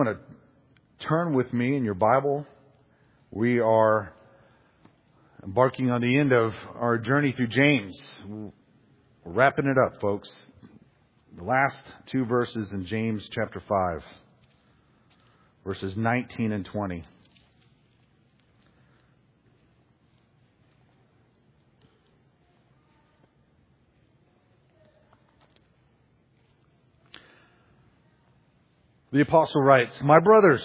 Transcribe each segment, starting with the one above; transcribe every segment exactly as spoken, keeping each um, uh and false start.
Want to turn with me in your Bible? We are embarking on the end of our journey through James. We're wrapping it up, folks. The last two verses in James chapter five, verses nineteen and twenty. The apostle writes, "My brothers,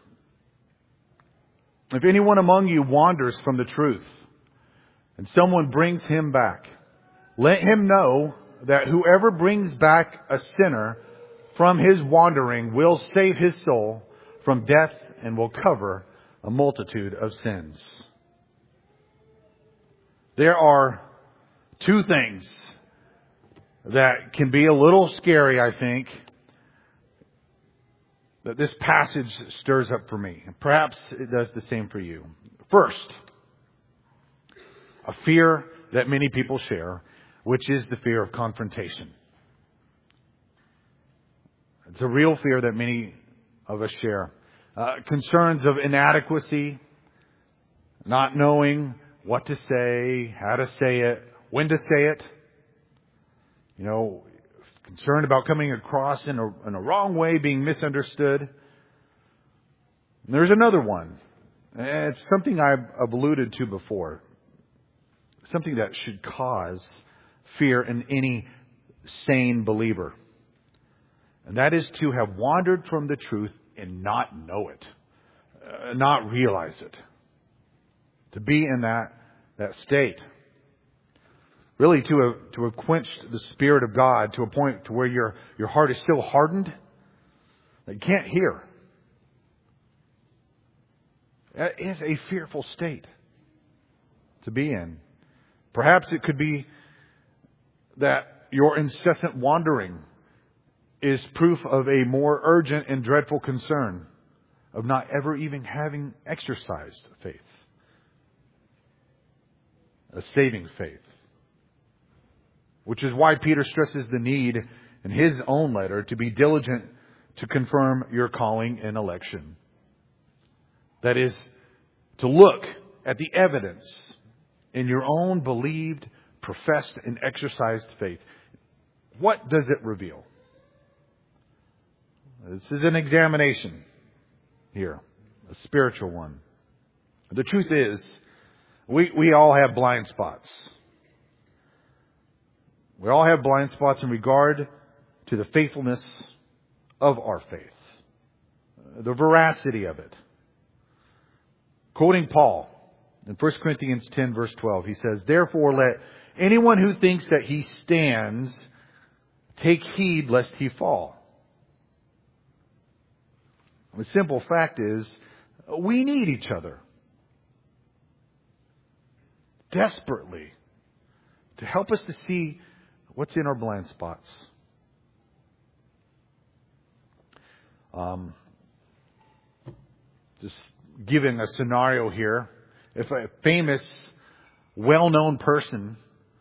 if anyone among you wanders from the truth, and someone brings him back, let him know that whoever brings back a sinner from his wandering will save his soul from death and will cover a multitude of sins." There are two things that can be a little scary, I think, that this passage stirs up for me. Perhaps it does the same for you. First, a fear that many people share, which is the fear of confrontation. It's a real fear that many of us share. Uh, concerns of inadequacy, not knowing what to say, how to say it, when to say it. You know, concerned about coming across in a, in a wrong way, being misunderstood. And there's another one. It's something I've, I've alluded to before. Something that should cause fear in any sane believer. And that is to have wandered from the truth and not know it. Uh, not realize it. To be in that, that state. Really, to have, to have quenched the Spirit of God to a point to where your, your heart is still hardened, that you can't hear. That is a fearful state to be in. Perhaps it could be that your incessant wandering is proof of a more urgent and dreadful concern of not ever even having exercised faith. A saving faith. Which is why Peter stresses the need in his own letter to be diligent to confirm your calling and election. That is, to look at the evidence in your own believed, professed, and exercised faith. What does it reveal? This is an examination here, a spiritual one. The truth is, we, we all have blind spots. We all have blind spots in regard to the faithfulness of our faith. The veracity of it. Quoting Paul in First Corinthians ten verse twelve, he says, "Therefore let anyone who thinks that he stands take heed lest he fall." The simple fact is, we need each other. Desperately. To help us to see what's in our blind spots? Um, just giving a scenario here. If a famous, well-known person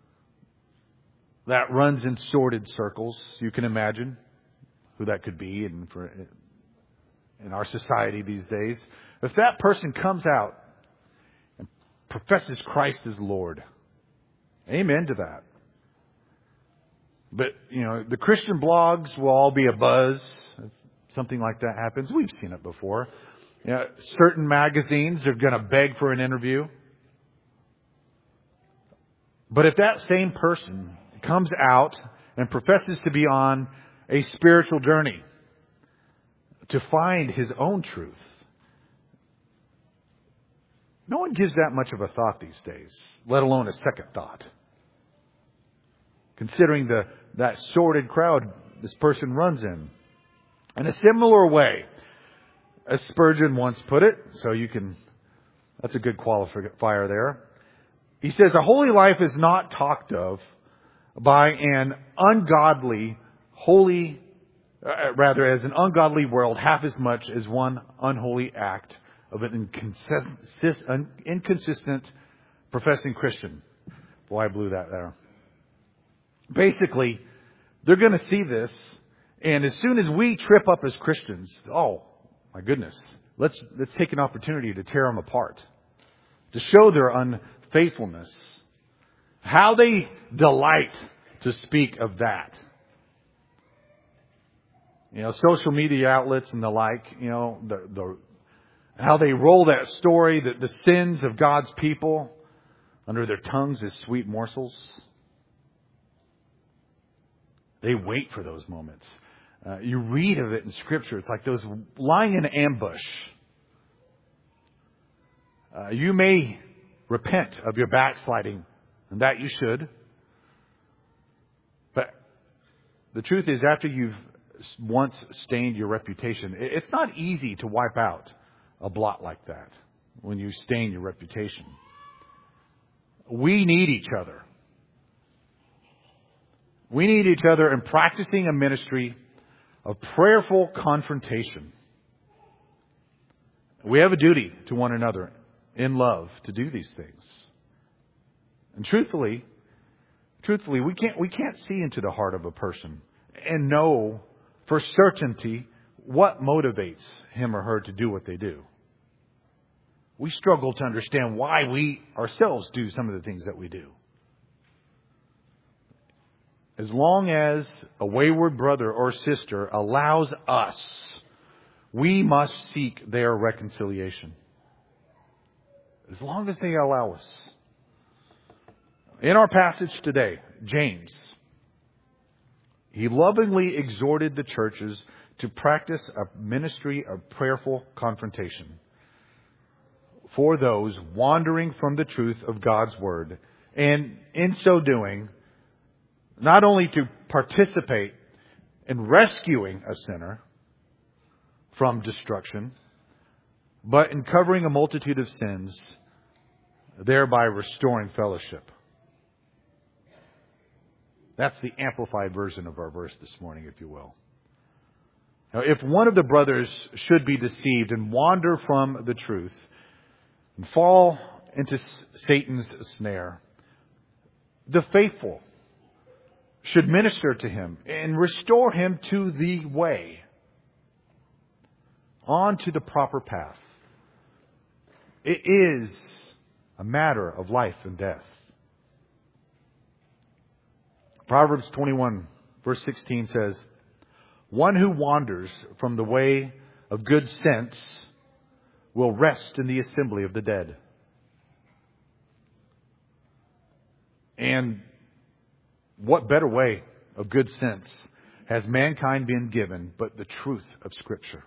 that runs in sordid circles, you can imagine who that could be in, for, in our society these days. If that person comes out and professes Christ as Lord, amen to that. But, you know, the Christian blogs will all be abuzz if something like that happens. We've seen it before. You know, certain magazines are going to beg for an interview. But if that same person comes out and professes to be on a spiritual journey to find his own truth, no one gives that much of a thought these days, let alone a second thought. Considering the that sordid crowd this person runs in. In a similar way, as Spurgeon once put it, so you can, that's a good qualifier there. He says, "A holy life is not talked of by an ungodly, holy, uh, rather as an ungodly world half as much as one unholy act of an inconsistent, inconsistent professing Christian." Boy, I blew that there. Basically, they're going to see this, and as soon as we trip up as Christians, oh, my goodness, let's let's take an opportunity to tear them apart, to show their unfaithfulness. How they delight to speak of that. You know, social media outlets and the like, you know, the, the how they roll that story, that the sins of God's people under their tongues as sweet morsels. They wait for those moments. Uh, you read of it in Scripture. It's like those lying in ambush. Uh, you may repent of your backsliding, and that you should. But the truth is, after you've once stained your reputation, it's not easy to wipe out a blot like that when you stain your reputation. We need each other. We need each other in practicing a ministry of prayerful confrontation. We have a duty to one another in love to do these things. And truthfully, truthfully, we can't we can't see into the heart of a person and know for certainty what motivates him or her to do what they do. We struggle to understand why we ourselves do some of the things that we do. As long as a wayward brother or sister allows us, we must seek their reconciliation. As long as they allow us. In our passage today, James, he lovingly exhorted the churches to practice a ministry of prayerful confrontation for those wandering from the truth of God's Word. And in so doing, not only to participate in rescuing a sinner from destruction, but in covering a multitude of sins, thereby restoring fellowship. That's the amplified version of our verse this morning, if you will. Now, if one of the brothers should be deceived and wander from the truth and fall into Satan's snare, the faithful should minister to him and restore him to the way, on to the proper path. It is a matter of life and death. Proverbs twenty-one, verse sixteen says, "One who wanders from the way of good sense will rest in the assembly of the dead." And what better way of good sense has mankind been given but the truth of Scripture?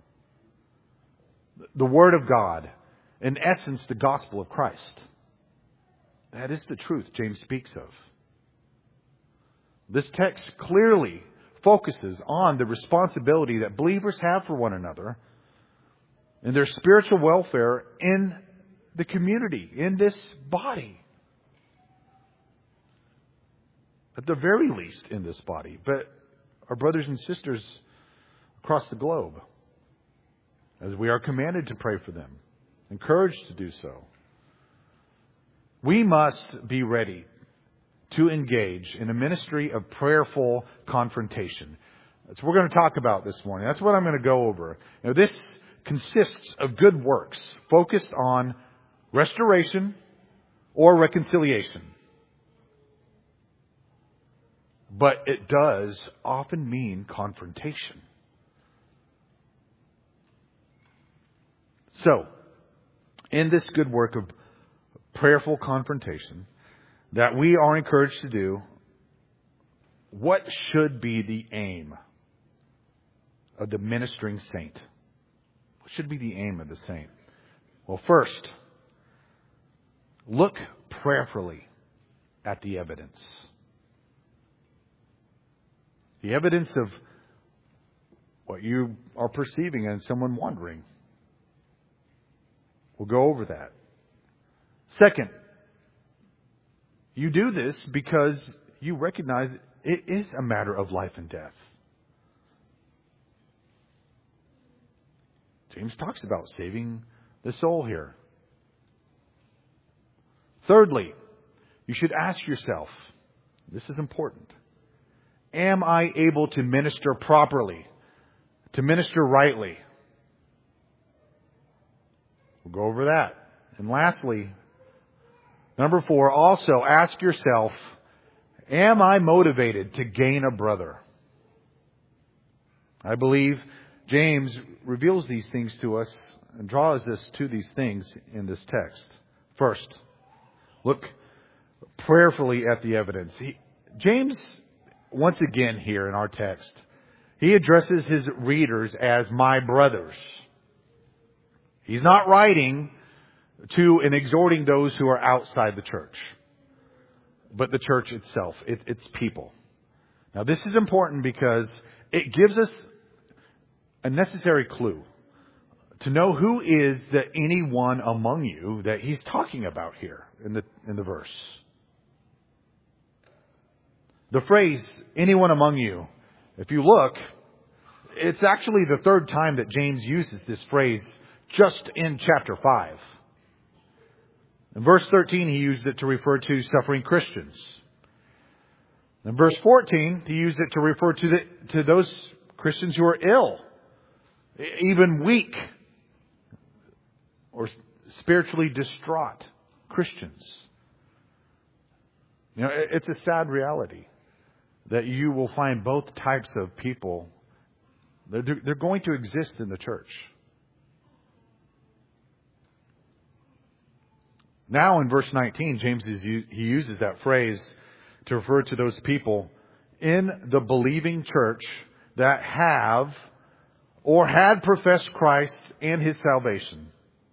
The Word of God, in essence, the gospel of Christ. That is the truth James speaks of. This text clearly focuses on the responsibility that believers have for one another and their spiritual welfare in the community, in this body. At the very least in this body, but our brothers and sisters across the globe, as we are commanded to pray for them, encouraged to do so. We must be ready to engage in a ministry of prayerful confrontation. That's what we're going to talk about this morning. That's what I'm going to go over. Now, this consists of good works focused on restoration or reconciliation. But it does often mean confrontation. So, in this good work of prayerful confrontation that we are encouraged to do, what should be the aim of the ministering saint? What should be the aim of the saint? Well, first, look prayerfully at the evidence. The evidence of what you are perceiving and someone wondering. We'll go over that. Second, you do this because you recognize it is a matter of life and death. James talks about saving the soul here. Thirdly, you should ask yourself, this is important, am I able to minister properly, to minister rightly? We'll go over that. And lastly, number four, also ask yourself, am I motivated to gain a brother? I believe James reveals these things to us and draws us to these things in this text. First, look prayerfully at the evidence. He, James, once again here in our text, he addresses his readers as my brothers. He's not writing to and exhorting those who are outside the church, but the church itself, it, its people. Now this is important because it gives us a necessary clue to know who is the anyone among you that he's talking about here in the in the verse. The phrase, anyone among you, if you look, it's actually the third time that James uses this phrase just in chapter five. In verse thirteen, he used it to refer to suffering Christians. In verse fourteen, he used it to refer to the, to those Christians who are ill, even weak, or spiritually distraught Christians. You know, it's a sad reality that you will find both types of people. They're, they're going to exist in the church. Now in verse nineteen, James is, he uses that phrase to refer to those people in the believing church that have or had professed Christ and His salvation.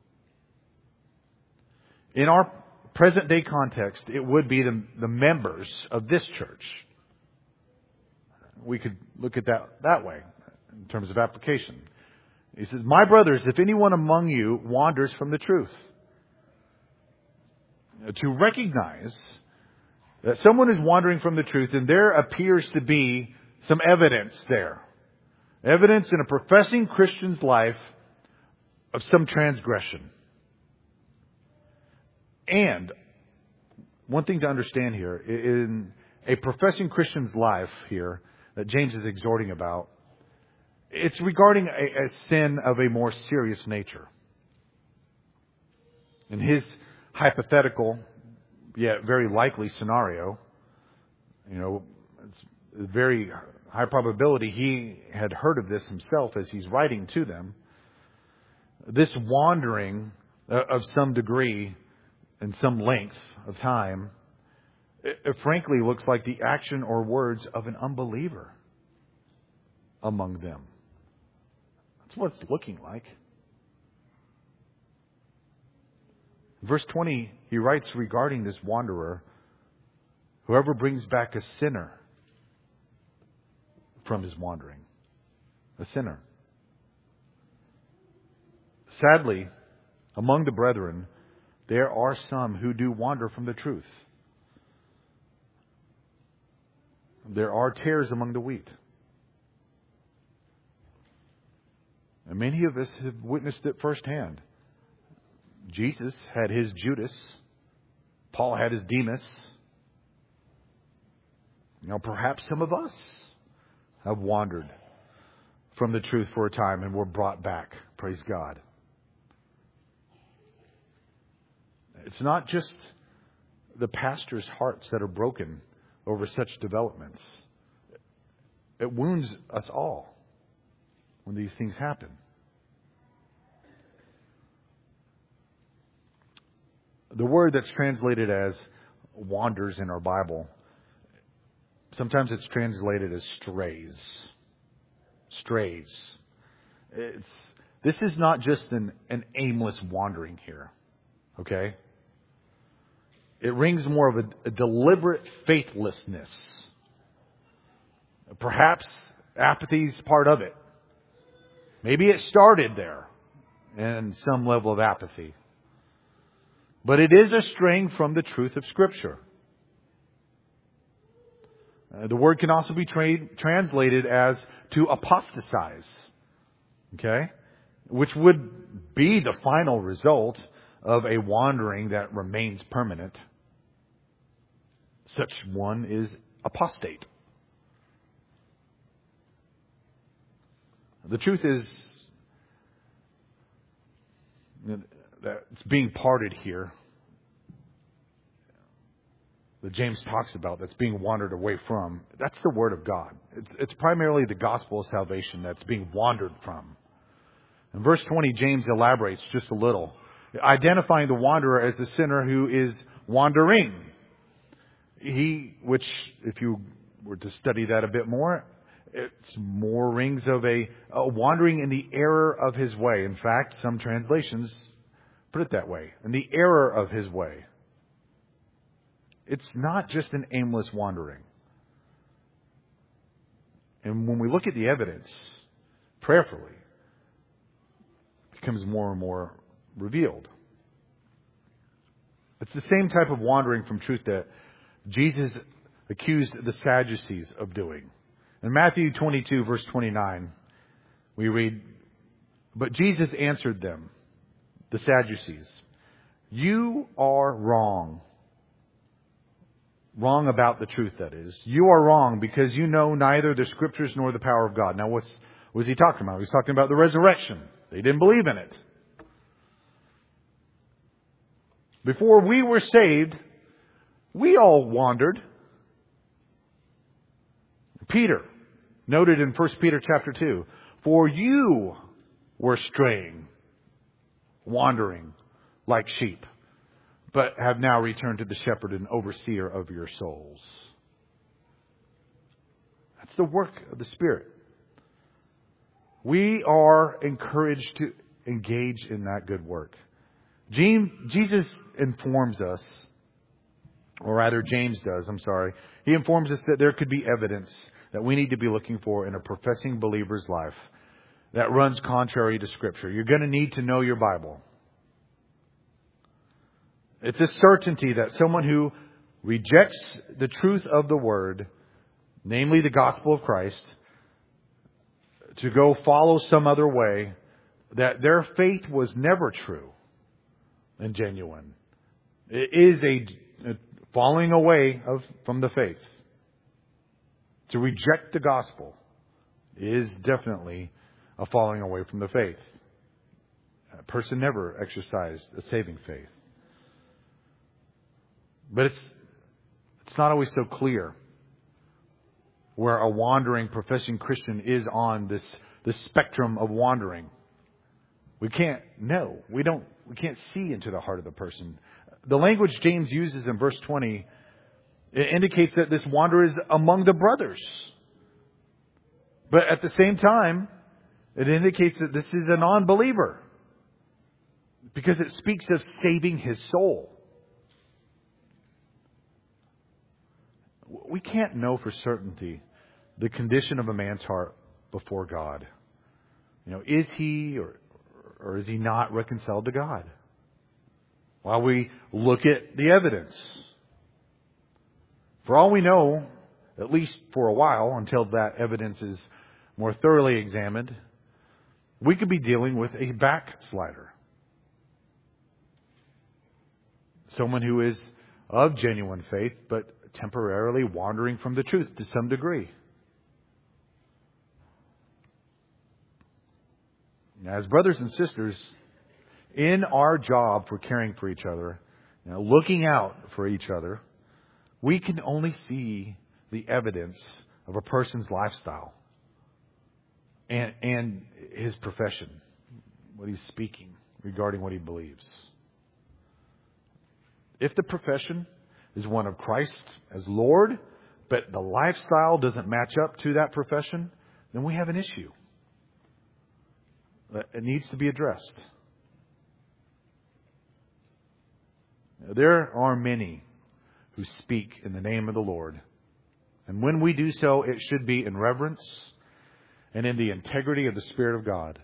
In our present day context, it would be the, the members of this church. We could look at that that way in terms of application. He says, my brothers, if anyone among you wanders from the truth. To recognize that someone is wandering from the truth, and there appears to be some evidence there. Evidence in a professing Christian's life of some transgression. And one thing to understand here, in a professing Christian's life here that James is exhorting about, it's regarding a, a sin of a more serious nature. In his hypothetical, yet very likely scenario, you know, it's a very high probability he had heard of this himself as he's writing to them. This wandering of some degree and some length of time, it, it frankly looks like the action or words of an unbeliever among them. That's what it's looking like. Verse twenty, he writes regarding this wanderer, whoever brings back a sinner from his wandering. A sinner. Sadly, among the brethren, there are some who do wander from the truth. There are tares among the wheat. And many of us have witnessed it firsthand. Jesus had his Judas. Paul had his Demas. You know, perhaps some of us have wandered from the truth for a time and were brought back. Praise God. It's not just the pastor's hearts that are broken over such developments. It wounds us all when these things happen. The word that's translated as wanders in our Bible, sometimes it's translated as strays. Strays. It's, this is not just an, an aimless wandering here. Okay? It rings more of a, a deliberate faithlessness. Perhaps apathy is part of it. Maybe it started there in some level of apathy. But it is a straying from the truth of Scripture. Uh, the word can also be tra- translated as to apostatize. Okay? Which would be the final result of a wandering that remains permanent. Such one is apostate. The truth is, that's being parted here, that James talks about, that's being wandered away from, that's the Word of God. It's, it's primarily the gospel of salvation that's being wandered from. In verse twenty, James elaborates just a little, identifying the wanderer as the sinner who is wandering. He, which, if you were to study that a bit more, it's more rings of a, a wandering in the error of his way. In fact, some translations put it that way, in the error of his way. It's not just an aimless wandering. And when we look at the evidence prayerfully, it becomes more and more revealed. It's the same type of wandering from truth that Jesus accused the Sadducees of doing. In Matthew twenty-two, verse twenty-nine, we read, "But Jesus answered them," the Sadducees, "You are wrong." Wrong about the truth, that is. You are wrong because you know neither the Scriptures nor the power of God. Now, what's, what was he talking about? He was talking about the resurrection. They didn't believe in it. Before we were saved, we all wandered. Peter noted in First Peter chapter two, "For you were straying, wandering like sheep, but have now returned to the shepherd and overseer of your souls." That's the work of the Spirit. We are encouraged to engage in that good work. Jesus informs us, or rather James does, I'm sorry. He informs us that there could be evidence that we need to be looking for in a professing believer's life that runs contrary to Scripture. You're going to need to know your Bible. It's a certainty that someone who rejects the truth of the Word, namely the gospel of Christ, to go follow some other way, that their faith was never true and genuine. It is a, a falling away of, from the faith. To reject the gospel is definitely a falling away from the faith. A person never exercised a saving faith. But it's it's not always so clear where a wandering professing Christian is on this, this spectrum of wandering. We can't know. We don't we can't see into the heart of the person. The language James uses in verse twenty, it indicates that this wanderer is among the brothers. But at the same time, it indicates that this is a non-believer, because it speaks of saving his soul. We can't know for certainty the condition of a man's heart before God. You know, is he or, or is he not reconciled to God? While we look at the evidence. For all we know, at least for a while, until that evidence is more thoroughly examined, we could be dealing with a backslider. Someone who is of genuine faith, but temporarily wandering from the truth to some degree. As brothers and sisters, in our job for caring for each other, you know, looking out for each other, we can only see the evidence of a person's lifestyle and, and his profession, what he's speaking regarding what he believes. If the profession is one of Christ as Lord, but the lifestyle doesn't match up to that profession, then we have an issue. It needs to be addressed. There are many who speak in the name of the Lord. And when we do so, it should be in reverence and in the integrity of the Spirit of God.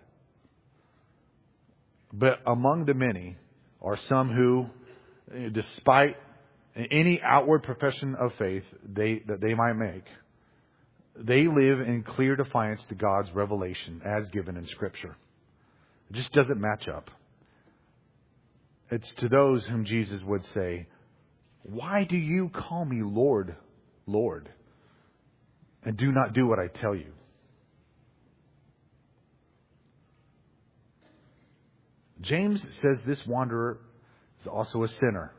But among the many are some who, despite any outward profession of faith they, that they might make, they live in clear defiance to God's revelation as given in Scripture. It just doesn't match up. It's to those whom Jesus would say, "Why do you call me Lord, Lord, and do not do what I tell you?" James says this wanderer is also a sinner.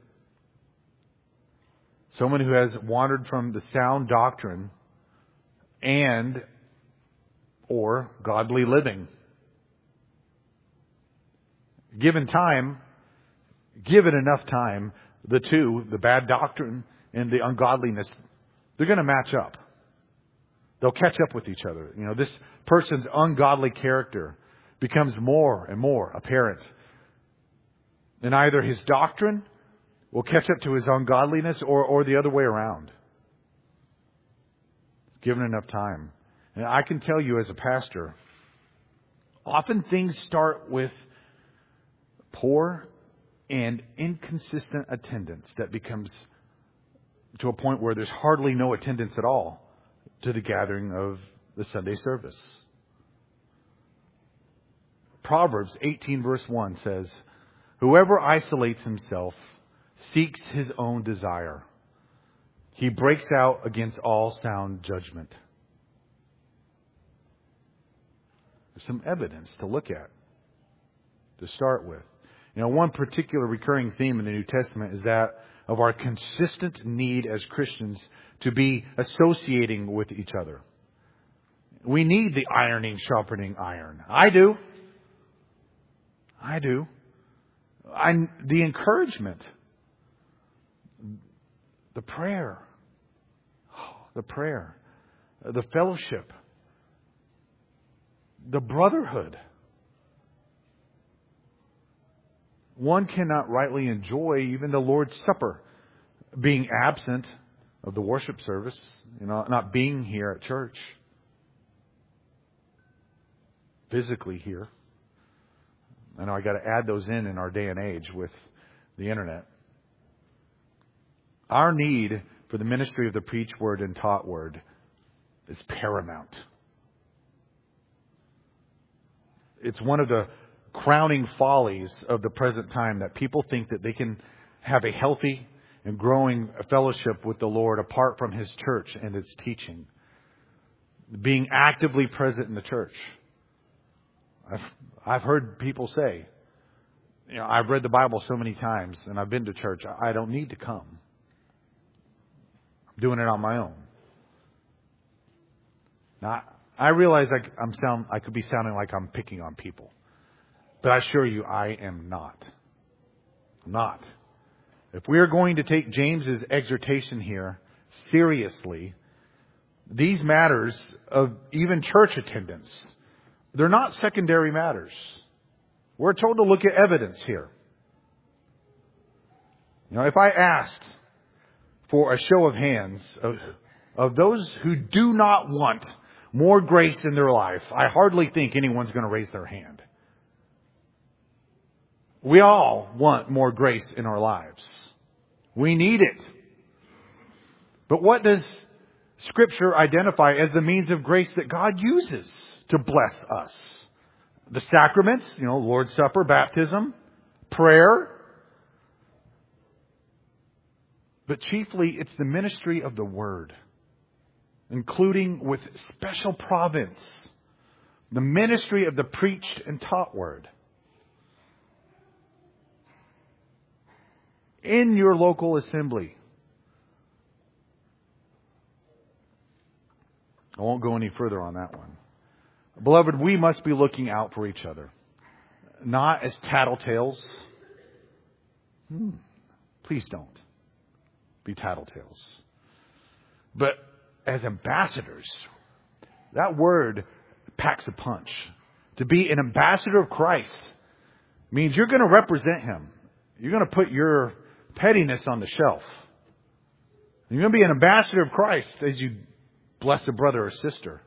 Someone who has wandered from the sound doctrine and or godly living. Given time, given enough time, the two, the bad doctrine and the ungodliness, they're going to match up. They'll catch up with each other. You know, this person's ungodly character becomes more and more apparent. And either his doctrine will catch up to his ungodliness or, or the other way around. Given enough time. And I can tell you as a pastor, often things start with poor and inconsistent attendance that becomes to a point where there's hardly no attendance at all to the gathering of the Sunday service. Proverbs eighteen verse one says, "Whoever isolates himself seeks his own desire. He breaks out against all sound judgment." There's some evidence to look at to start with. You know, one particular recurring theme in the New Testament is that of our consistent need as Christians to be associating with each other. We need the ironing, sharpening iron. I do. I do. I, the encouragement. The prayer. Oh, the prayer. The fellowship. The brotherhood. One cannot rightly enjoy even the Lord's Supper being absent of the worship service, you know, not being here at church, physically here. I know I got to add those in in our day and age with the internet. Our need for the ministry of the preached word and taught word is paramount. It's one of the crowning follies of the present time that people think that they can have a healthy and growing fellowship with the Lord apart from His church and its teaching. Being actively present in the church. I've, I've heard people say, you know, I've read the Bible so many times and I've been to church, I don't need to come. I'm doing it on my own. Now, I realize I, I'm sound, I could be sounding like I'm picking on people. But I assure you, I am not. I'm not. If we are going to take James's exhortation here seriously, these matters of even church attendance, they're not secondary matters. We're told to look at evidence here. You know, if I asked for a show of hands of, of those who do not want more grace in their life, I hardly think anyone's going to raise their hand. We all want more grace in our lives. We need it. But what does Scripture identify as the means of grace that God uses to bless us? The sacraments, you know, Lord's Supper, baptism, prayer. But chiefly, it's the ministry of the Word, including with special province, the ministry of the preached and taught Word. In your local assembly. I won't go any further on that one. Beloved, we must be looking out for each other. Not as tattletales. Hmm. Please don't be tattletales. But as ambassadors. That word packs a punch. To be an ambassador of Christ means you're going to represent Him. You're going to put your pettiness on the shelf. You're going to be an ambassador of Christ as you bless a brother or sister.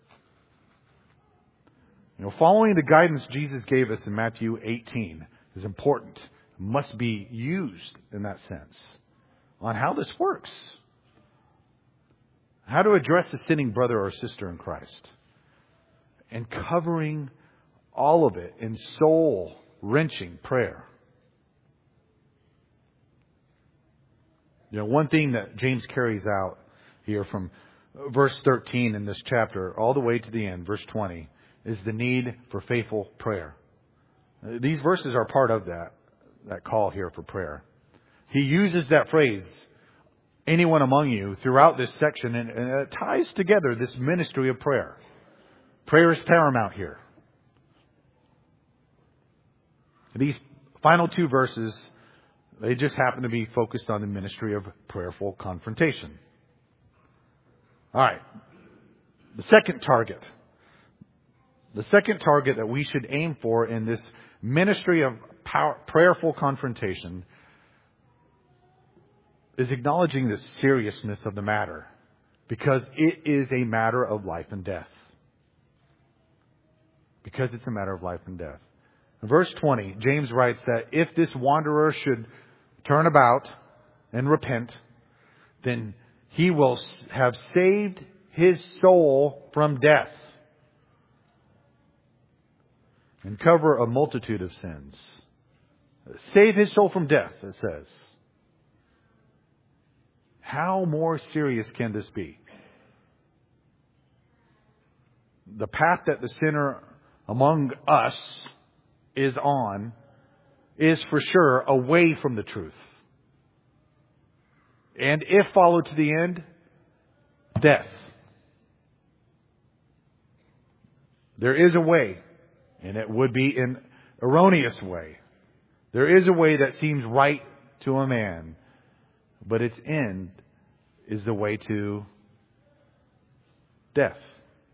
You know, following the guidance Jesus gave us in Matthew eighteen is important. It must be used in that sense on how this works. How to address a sinning brother or sister in Christ. And covering all of it in soul-wrenching prayer. You know, one thing that James carries out here from verse thirteen in this chapter all the way to the end, verse twenty, is the need for faithful prayer. These verses are part of that, that call here for prayer. He uses that phrase, anyone among you, throughout this section, and, and it ties together this ministry of prayer. Prayer is paramount here. These final two verses, they just happen to be focused on the ministry of prayerful confrontation. All right. The second target. The second target that we should aim for in this ministry of power, prayerful confrontation is acknowledging the seriousness of the matter, because it is a matter of life and death. Because it's a matter of life and death. In verse twenty, James writes that if this wanderer should turn about and repent, then he will have saved his soul from death and cover a multitude of sins. Save his soul from death, it says. How more serious can this be? The path that the sinner among us is on is for sure away from the truth. And if followed to the end, death. There is a way, and it would be an erroneous way. There is a way that seems right to a man, but its end is the way to death.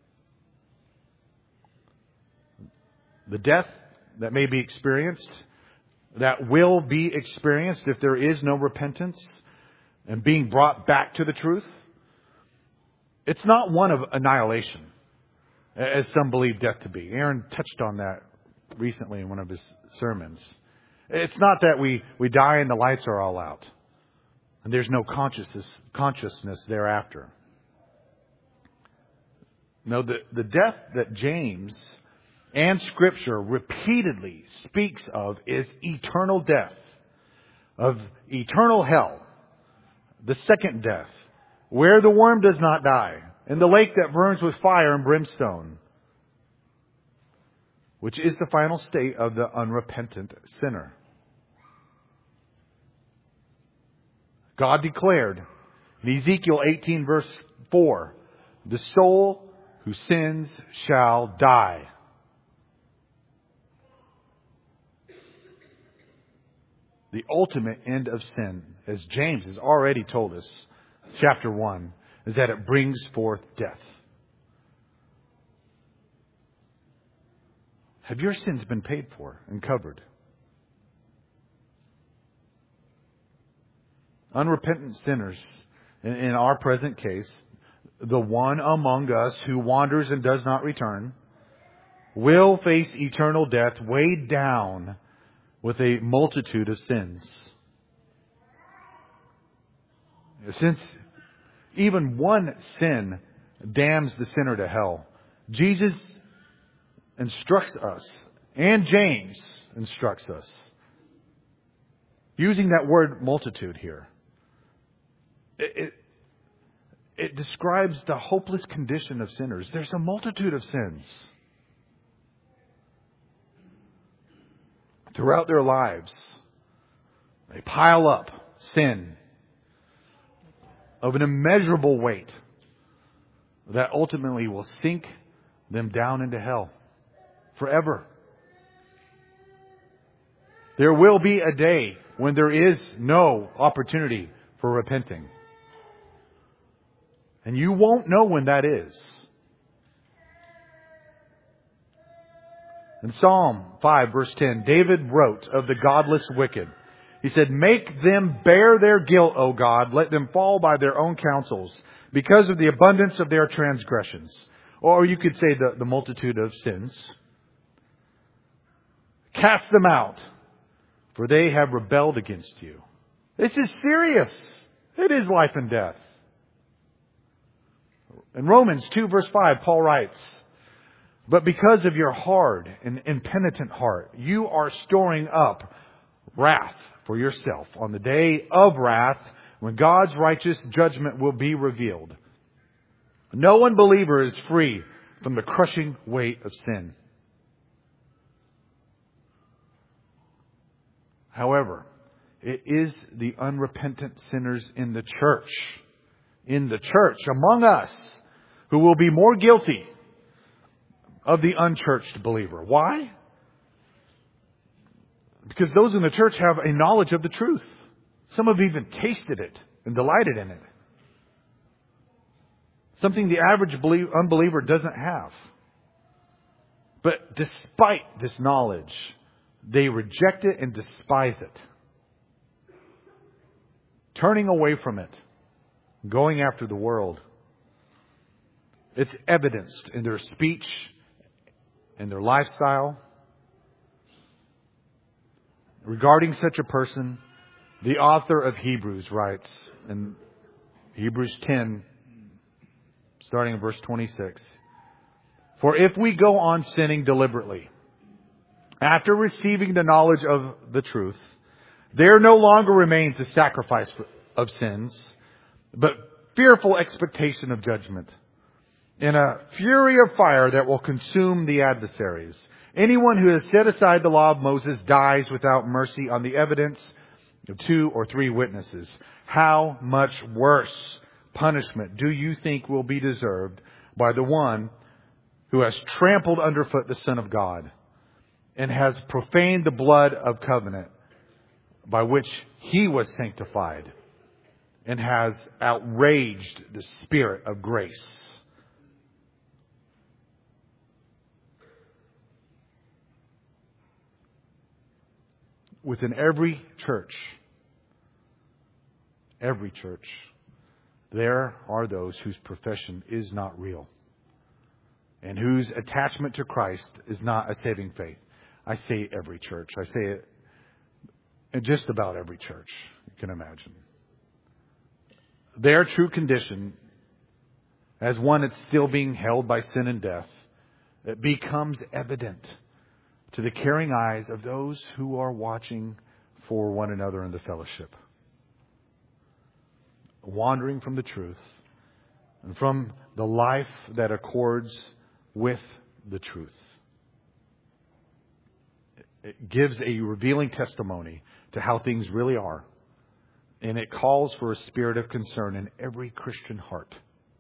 The death that may be experienced, that will be experienced if there is no repentance and being brought back to the truth, it's not one of annihilation, as some believe death to be. Aaron touched on that recently in one of his sermons. It's not that we, we die and the lights are all out and there's no consciousness, consciousness thereafter. No, the, the death that James and Scripture repeatedly speaks of is eternal death, of eternal hell, the second death, where the worm does not die, in the lake that burns with fire and brimstone, which is the final state of the unrepentant sinner. God declared in Ezekiel eighteen verse four, the soul who sins shall die. The ultimate end of sin, as James has already told us, chapter one, is that it brings forth death. Have your sins been paid for and covered? Unrepentant sinners, in, in our present case, the one among us who wanders and does not return, will face eternal death weighed down with a multitude of sins. Since even one sin damns the sinner to hell, Jesus instructs us, and James instructs us, using that word multitude here. It, it, it describes the hopeless condition of sinners. There's a multitude of sins throughout their lives. They pile up sin of an immeasurable weight that ultimately will sink them down into hell forever. There will be a day when there is no opportunity for repenting. And you won't know when that is. In Psalm five verse ten, David wrote of the godless wicked. He said, "Make them bear their guilt, O God. Let them fall by their own counsels, because of the abundance of their transgressions." Or you could say the, the multitude of sins. "Cast them out, for they have rebelled against you." This is serious. It is life and death. In Romans two verse five, Paul writes, "But because of your hard and impenitent heart, you are storing up wrath for yourself on the day of wrath, when God's righteous judgment will be revealed. No unbeliever is free from the crushing weight of sin." However, it is the unrepentant sinners in the church, in the church among us, who will be more guilty of the unchurched believer. Why? Because those in the church have a knowledge of the truth. Some have even tasted it and delighted in it. Something the average unbeliever doesn't have. But despite this knowledge, they reject it and despise it. Turning away from it, going after the world. It's evidenced in their speech, in their lifestyle. Regarding such a person, the author of Hebrews writes in Hebrews ten, starting in verse twenty-six, "For if we go on sinning deliberately, after receiving the knowledge of the truth, there no longer remains a sacrifice of sins, but fearful expectation of judgment, in a fury of fire that will consume the adversaries. Anyone who has set aside the law of Moses dies without mercy on the evidence of two or three witnesses. How much worse punishment do you think will be deserved by the one who has trampled underfoot the Son of God and has profaned the blood of covenant by which he was sanctified and has outraged the Spirit of grace?" Within every church, every church, there are those whose profession is not real and whose attachment to Christ is not a saving faith. I say every church. I say it in just about every church you can imagine. Their true condition, as one that's still being held by sin and death, it becomes evident to the caring eyes of those who are watching for one another in the fellowship. Wandering from the truth and from the life that accords with the truth. It gives a revealing testimony to how things really are. And it calls for a spirit of concern in every Christian heart.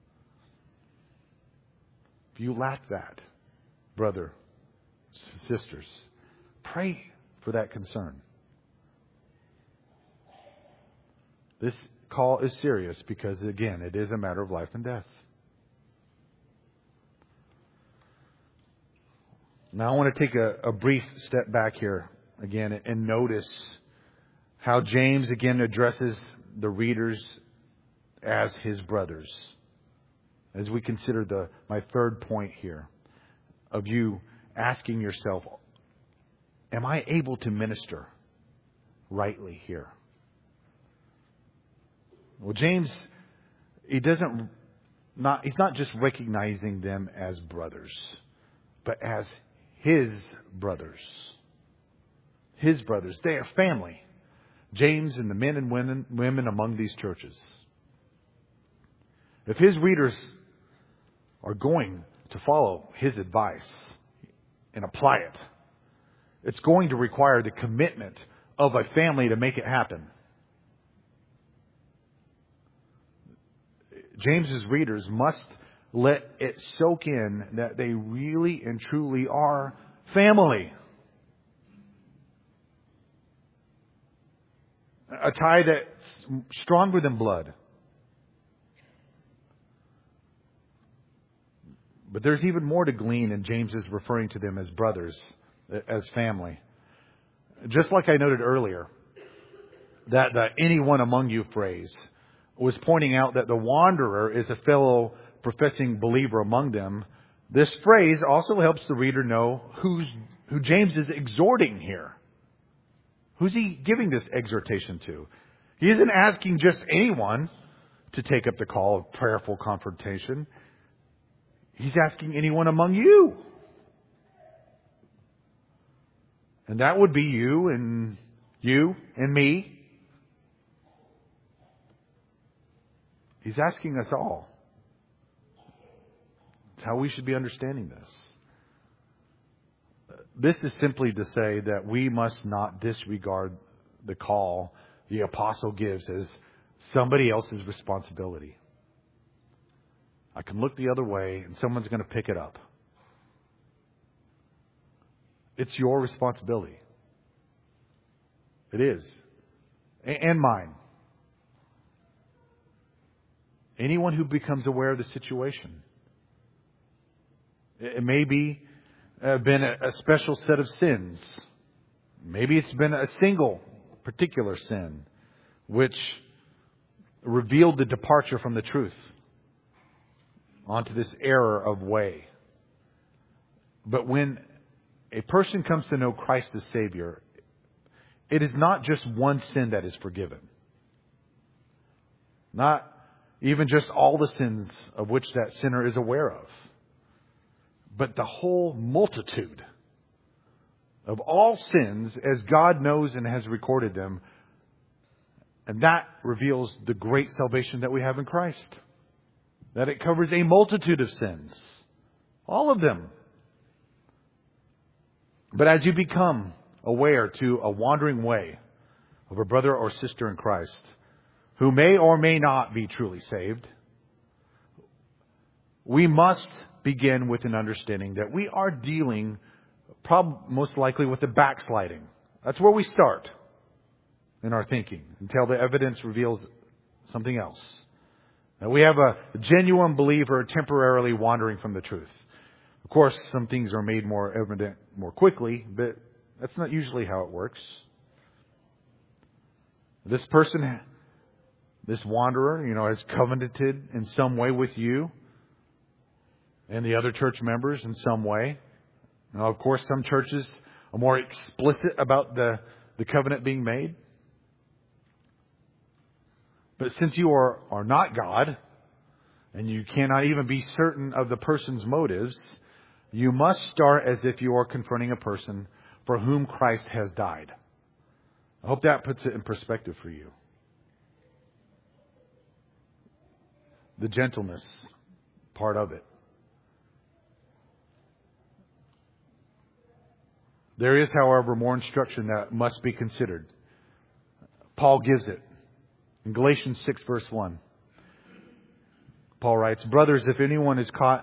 If you lack that, brother, sisters, pray for that concern. This call is serious because, again, it is a matter of life and death. Now I want to take a, a brief step back here again and notice how James again addresses the readers as his brothers. As we consider the my third point here of you asking yourself, am I able to minister rightly here? Well, James, he doesn't not he's not just recognizing them as brothers, but as his brothers. His brothers. They are family. James and the men and women, women among these churches. If his readers are going to follow his advice and apply it, it's going to require the commitment of a family to make it happen. James's readers must let it soak in that they really and truly are family. A tie that's stronger than blood. But there's even more to glean in James's referring to them as brothers, as family. Just like I noted earlier, that the anyone among you phrase was pointing out that the wanderer is a fellow professing believer among them. This phrase also helps the reader know who's, who James is exhorting here. Who's he giving this exhortation to? He isn't asking just anyone to take up the call of prayerful confrontation. He's asking anyone among you. And that would be you and you and me. He's asking us all. It's how we should be understanding this. This is simply to say that we must not disregard the call the apostle gives as somebody else's responsibility. I can look the other way and someone's going to pick it up. It's your responsibility. It is. And mine. Anyone who becomes aware of the situation. It may be uh, been a, a special set of sins. Maybe it's been a single particular sin which revealed the departure from the truth onto this error of way. But when a person comes to know Christ as Savior, it is not just one sin that is forgiven. Not even just all the sins of which that sinner is aware of. But the whole multitude of all sins as God knows and has recorded them. And that reveals the great salvation that we have in Christ. That it covers a multitude of sins. All of them. But as you become aware to a wandering way of a brother or sister in Christ who may or may not be truly saved, we must begin with an understanding that we are dealing prob- most likely with the backsliding. That's where we start in our thinking until the evidence reveals something else. That we have a genuine believer temporarily wandering from the truth. Of course, some things are made more evident more quickly, but that's not usually how it works. This person, this wanderer, you know, has covenanted in some way with you and the other church members in some way. Now, of course, some churches are more explicit about the, the covenant being made. But since you are, are not God, and you cannot even be certain of the person's motives, you must start as if you are confronting a person for whom Christ has died. I hope that puts it in perspective for you. The gentleness part of it. There is, however, more instruction that must be considered. Paul gives it. In Galatians six, verse one, Paul writes, "Brothers, if anyone is caught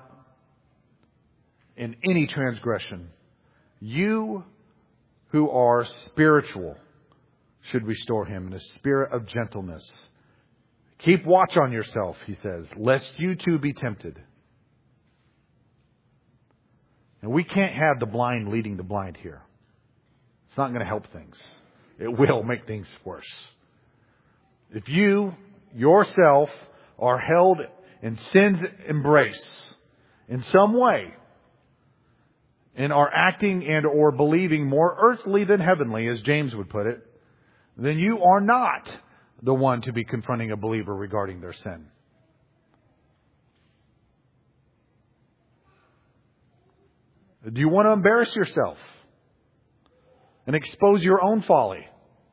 in any transgression, you who are spiritual should restore him in a spirit of gentleness. Keep watch on yourself," he says, "lest you too be tempted." And we can't have the blind leading the blind here. It's not going to help things. It will make things worse. If you yourself are held in sin's embrace in some way and are acting and or believing more earthly than heavenly, as James would put it, then you are not the one to be confronting a believer regarding their sin. Do you want to embarrass yourself and expose your own folly?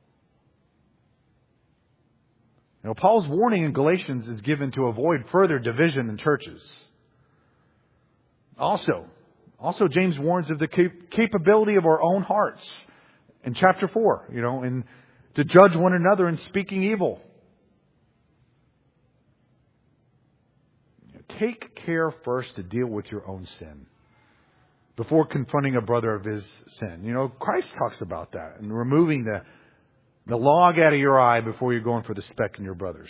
You know, Paul's warning in Galatians is given to avoid further division in churches. Also, also James warns of the cap- capability of our own hearts in chapter four, you know, and to judge one another in speaking evil. Take care first to deal with your own sin before confronting a brother of his sin. You know, Christ talks about that and removing the The log out of your eye before you're going for the speck in your brother's.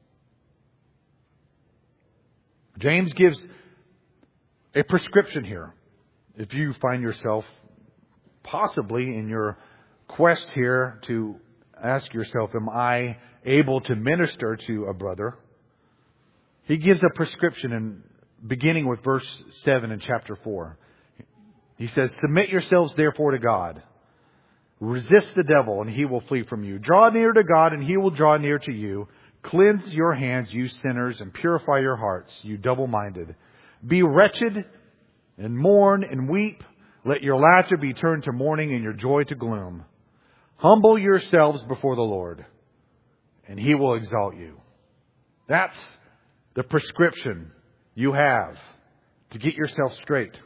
James gives a prescription here. If you find yourself possibly in your quest here to ask yourself, am I able to minister to a brother? He gives a prescription in beginning with verse seven in chapter four. He says, "Submit yourselves therefore to God. Resist the devil, and he will flee from you. Draw near to God, and he will draw near to you. Cleanse your hands, you sinners, and purify your hearts, you double-minded. Be wretched, and mourn, and weep. Let your laughter be turned to mourning, and your joy to gloom. Humble yourselves before the Lord, and he will exalt you." That's the prescription you have to get yourself straight,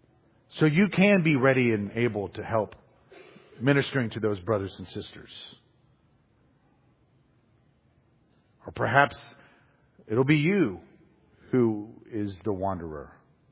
so you can be ready and able to help ministering to those brothers and sisters. Or perhaps it'll be you who is the wanderer.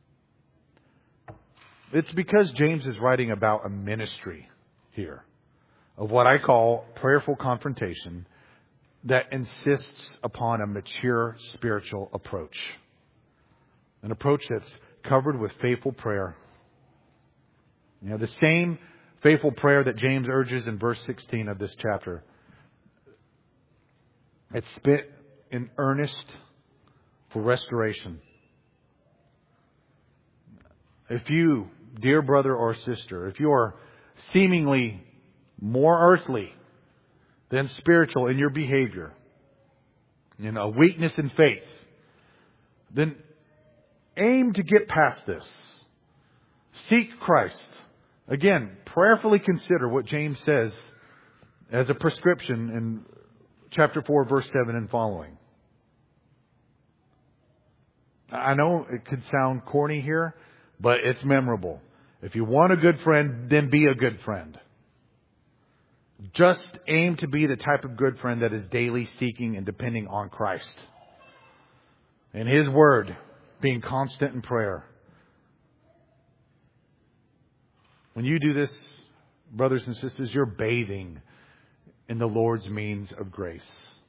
It's because James is writing about a ministry here of what I call prayerful confrontation that insists upon a mature spiritual approach. An approach that's covered with faithful prayer. You know, the same faithful prayer that James urges in verse sixteen of this chapter. It's spent in earnest for restoration. If you, dear brother or sister, if you are seemingly more earthly than spiritual in your behavior, you know, a weakness in faith, then aim to get past this. Seek Christ. Again, prayerfully consider what James says as a prescription in chapter four, verse seven and following. I know it could sound corny here, but it's memorable. If you want a good friend, then be a good friend. Just aim to be the type of good friend that is daily seeking and depending on Christ and His Word, being constant in prayer. When you do this, brothers and sisters, you're bathing in the Lord's means of grace.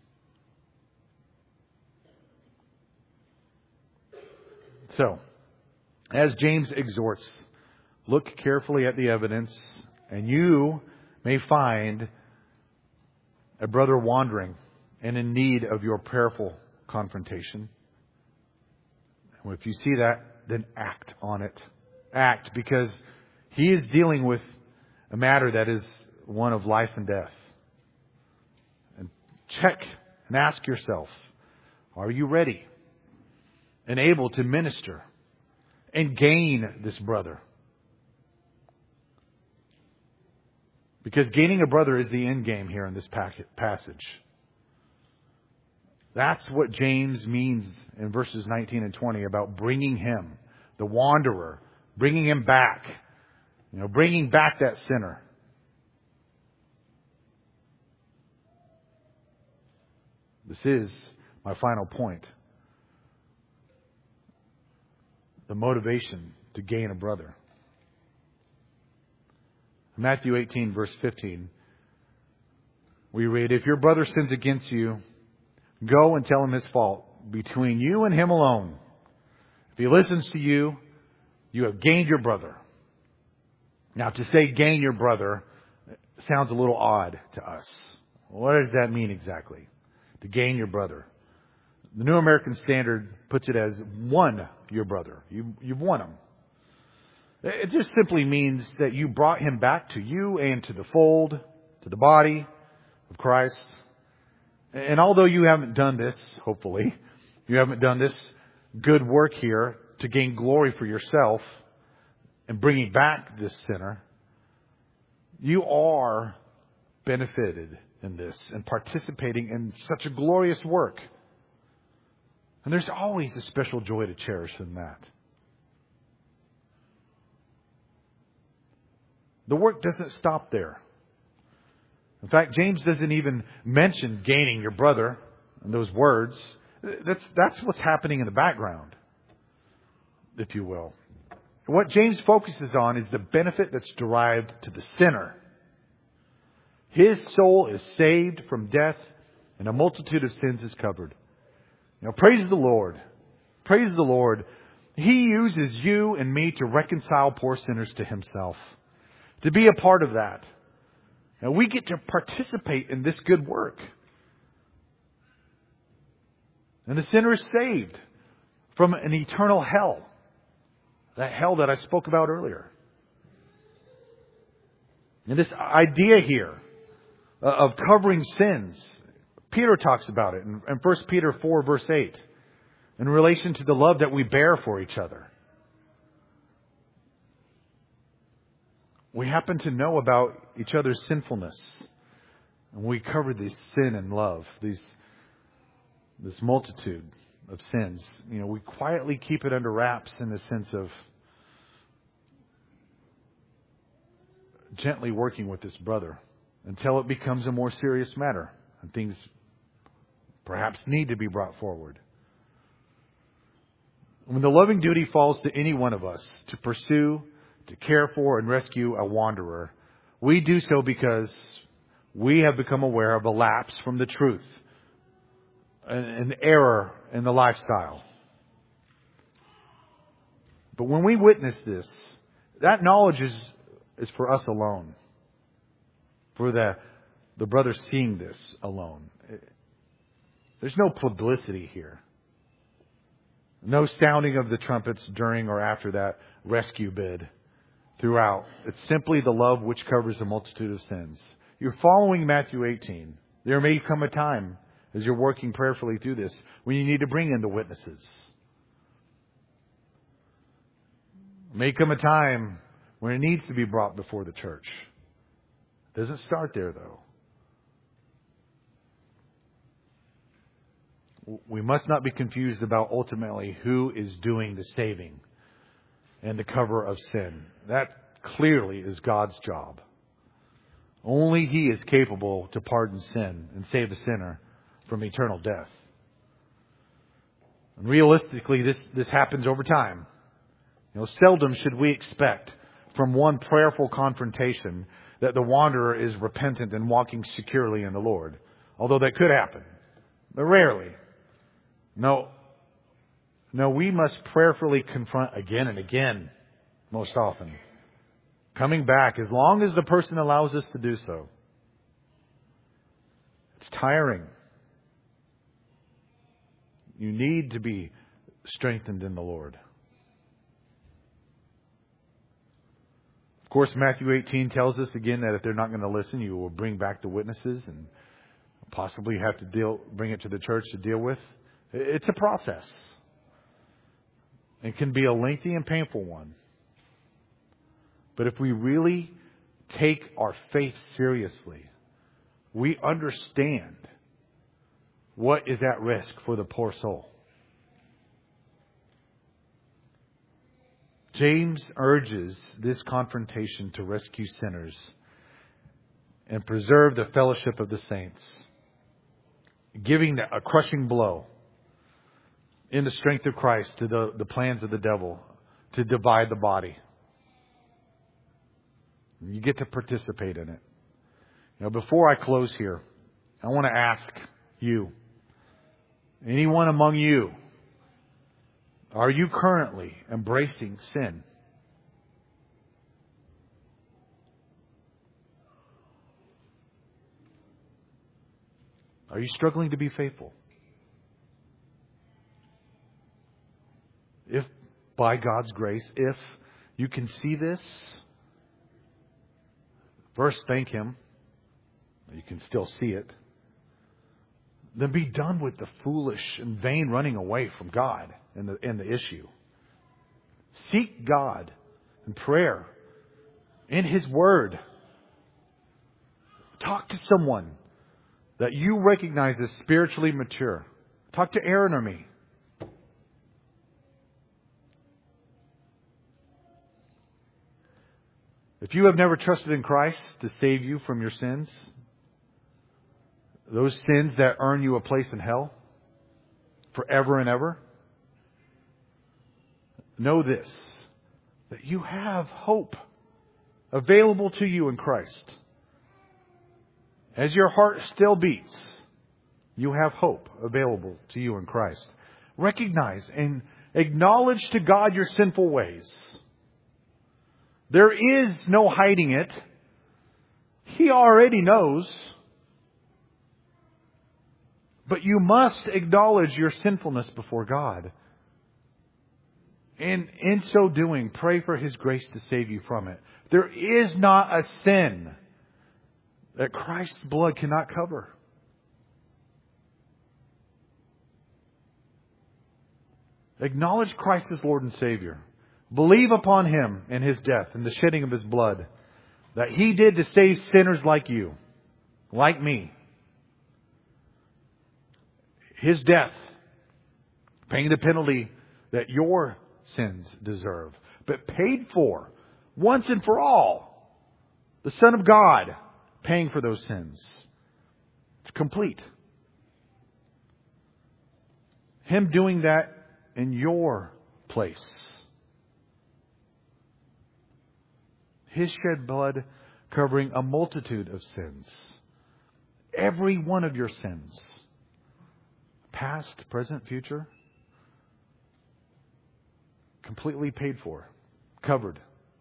So, as James exhorts, look carefully at the evidence, and you may find a brother wandering and in need of your prayerful confrontation. And if you see that, then act on it. Act, because he is dealing with a matter that is one of life and death. And check and ask yourself, are you ready and able to minister and gain this brother? Because gaining a brother is the end game here in this passage. That's what James means in verses nineteen and twenty about bringing him, the wanderer, bringing him back. You know, bringing back that sinner. This is my final point. The motivation to gain a brother. Matthew eighteen, verse fifteen, we read, if your brother sins against you, go and tell him his fault between you and him alone. If he listens to you, you have gained your brother. Now, to say gain your brother sounds a little odd to us. What does that mean exactly? To gain your brother. The New American Standard puts it as won your brother. You, you've won him. It just simply means that you brought him back to you and to the fold, to the body of Christ. And although you haven't done this, hopefully, you haven't done this good work here to gain glory for yourself and bringing back this sinner, you are benefited in this and participating in such a glorious work. And there's always a special joy to cherish in that. The work doesn't stop there. In fact, James doesn't even mention gaining your brother in those words. That's, that's what's happening in the background, if you will. What James focuses on is the benefit that's derived to the sinner. His soul is saved from death and a multitude of sins is covered. You know, praise the Lord. Praise the Lord. He uses you and me to reconcile poor sinners to Himself. To be a part of that. And we get to participate in this good work. And the sinner is saved from an eternal hell. That hell that I spoke about earlier. And this idea here of covering sins, Peter talks about it in First Peter four, verse eight, in relation to the love that we bear for each other. We happen to know about each other's sinfulness. And we cover this sin and love, these, this multitude of sins. You know, we quietly keep it under wraps in the sense of gently working with this brother until it becomes a more serious matter and things perhaps need to be brought forward. When the loving duty falls to any one of us to pursue, to care for, and rescue a wanderer, we do so because we have become aware of a lapse from the truth, an error in the lifestyle. But when we witness this, that knowledge is, is for us alone. For the, the brothers seeing this alone. There's no publicity here. No sounding of the trumpets during or after that rescue bid throughout. It's simply the love which covers a multitude of sins. You're following Matthew eighteen. There may come a time as you're working prayerfully through this when you need to bring in the witnesses. May come a time when it needs to be brought before the church. It doesn't start there, though. We must not be confused about ultimately who is doing the saving and the cover of sin. That clearly is God's job. Only He is capable to pardon sin and save a sinner from eternal death. And realistically, this, this happens over time. You know, seldom should we expect from one prayerful confrontation that the wanderer is repentant and walking securely in the Lord. Although that could happen. But rarely. No, no, we must prayerfully confront again and again, most often. Coming back as long as the person allows us to do so. It's tiring. You need to be strengthened in the Lord. Of course, Matthew eighteen tells us again that if they're not going to listen, you will bring back the witnesses and possibly have to deal, bring it to the church to deal with. It's a process. It can be a lengthy and painful one. But if we really take our faith seriously, we understand what is at risk for the poor soul. James urges this confrontation to rescue sinners and preserve the fellowship of the saints, giving a crushing blow in the strength of Christ to the, the plans of the devil to divide the body. You get to participate in it. Now, before I close here, I want to ask you, anyone among you, are you currently embracing sin? Are you struggling to be faithful? If, by God's grace, if you can see this, first thank Him. You can still see it. Then be done with the foolish and vain running away from God and the, and the issue. Seek God in prayer, in His Word. Talk to someone that you recognize as spiritually mature. Talk to Aaron or me. If you have never trusted in Christ to save you from your sins, those sins that earn you a place in hell forever and ever, know this, that you have hope available to you in Christ. As your heart still beats, you have hope available to you in Christ. Recognize and acknowledge to God your sinful ways. There is no hiding it. He already knows. But you must acknowledge your sinfulness before God. And in so doing, pray for His grace to save you from it. There is not a sin that Christ's blood cannot cover. Acknowledge Christ as Lord and Savior. Believe upon Him and His death and the shedding of His blood that He did to save sinners like you, like me. His death, paying the penalty that your sins deserve, but paid for once and for all. The Son of God paying for those sins. It's complete. Him doing that in your place. His shed blood covering a multitude of sins. Every one of your sins. Past, present, future. Completely paid for. Covered.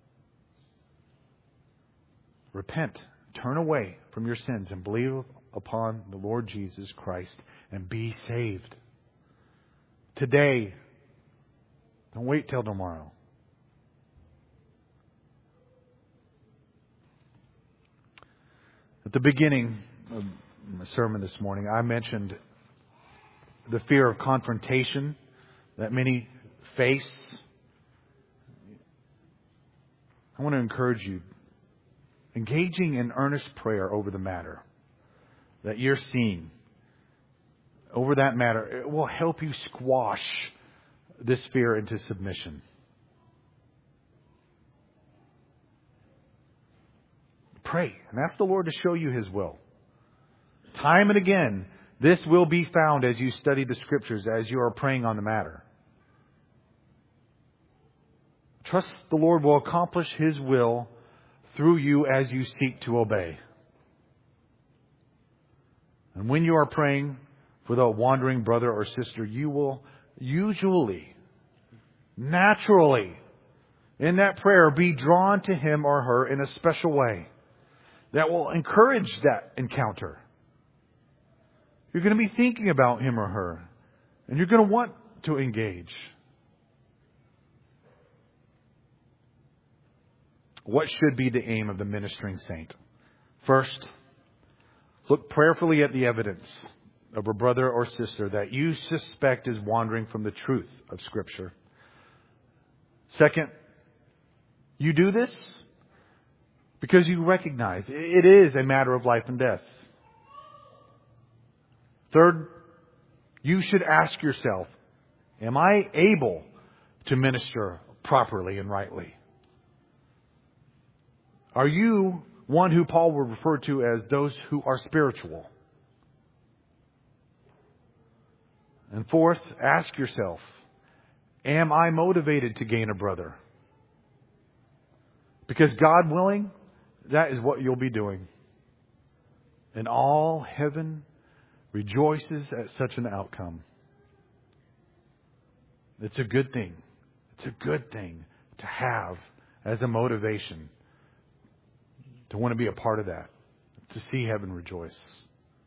Repent. Turn away from your sins and believe upon the Lord Jesus Christ and be saved. Today. Don't wait till tomorrow. At the beginning of my sermon this morning, I mentioned the fear of confrontation that many face. I want to encourage you, engaging in earnest prayer over the matter that you're seeing, over that matter, it will help you squash this fear into submission. Pray and ask the Lord to show you His will. Time and again, this will be found as you study the Scriptures, as you are praying on the matter. Trust the Lord will accomplish His will through you as you seek to obey. And when you are praying for the wandering brother or sister, you will usually, naturally, in that prayer, be drawn to him or her in a special way that will encourage that encounter. You're going to be thinking about him or her, and you're going to want to engage. What should be the aim of the ministering saint? First, look prayerfully at the evidence of a brother or sister that you suspect is wandering from the truth of Scripture. Second, you do this because you recognize it is a matter of life and death. Third, you should ask yourself, am I able to minister properly and rightly? Are you one who Paul would refer to as those who are spiritual? And fourth, ask yourself, am I motivated to gain a brother? Because God willing, that is what you'll be doing. And all heaven rejoices at such an outcome. It's a good thing. It's a good thing to have as a motivation to want to be a part of that, to see heaven rejoice.